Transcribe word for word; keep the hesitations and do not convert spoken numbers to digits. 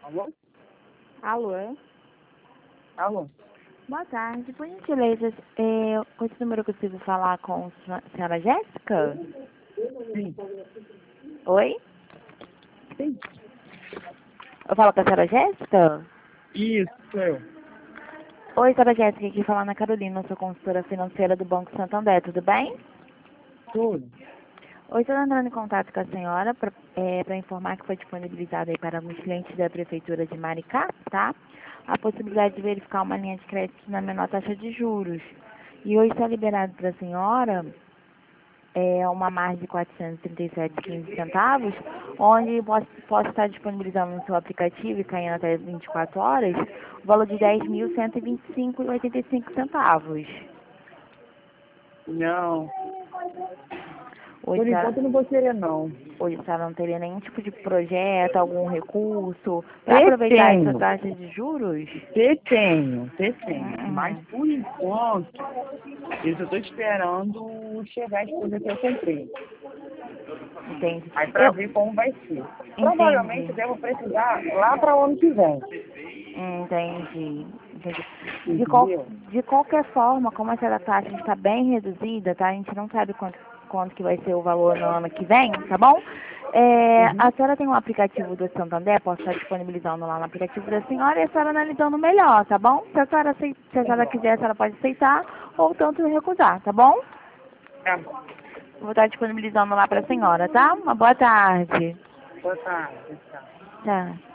Alô? Alô? Alô? Boa tarde. Por gentileza, é, com esse número eu consigo falar com a senhora Jéssica? Sim. Oi? Sim. Eu falo com a senhora Jéssica? Isso, sou eu. Oi, senhora Jéssica, aqui falando a Carolina, eu sou consultora financeira do Banco Santander, tudo bem? Tudo. Hoje estou entrando em contato com a senhora para é, informar que foi disponibilizada aí para alguns clientes da Prefeitura de Maricá, tá? A possibilidade de verificar uma linha de crédito na menor taxa de juros. E hoje está liberado para a senhora é, uma margem de quatrocentos e trinta e sete vírgula quinze centavos, onde posso, posso estar disponibilizando no seu aplicativo e caindo até vinte e quatro horas, o valor de dez mil cento e vinte e cinco vírgula oitenta e cinco centavos. Não. Hoje Por está enquanto eu não vou querer, não. Hoje a senhora não teria nenhum tipo de projeto, algum recurso, para Ter aproveitar essa tenho. taxa de juros? Ter tenho. Ter tenho. Mas Uhum. por enquanto, eu só tô esperando chegar as coisas que eu comprei. Entende? Aí pra Eu ver como vai ser. Provavelmente entendi. eu devo precisar lá para o ano que vem. Entendi. Entendi. De, qual, Entendeu? de qualquer forma, como essa taxa está bem reduzida, tá? A gente não sabe quanto, quanto que vai ser o valor no ano que vem, tá bom? É, Uhum. a senhora tem um aplicativo do Santander, posso estar disponibilizando lá no aplicativo da senhora e a senhora analisando melhor, tá bom? Se a senhora, acei- se a senhora quiser, a senhora pode aceitar ou tanto recusar, tá bom? Tá bom. Vou estar disponibilizando lá para a senhora, tá? Uma boa tarde. Boa tarde. Tchau. Tchau.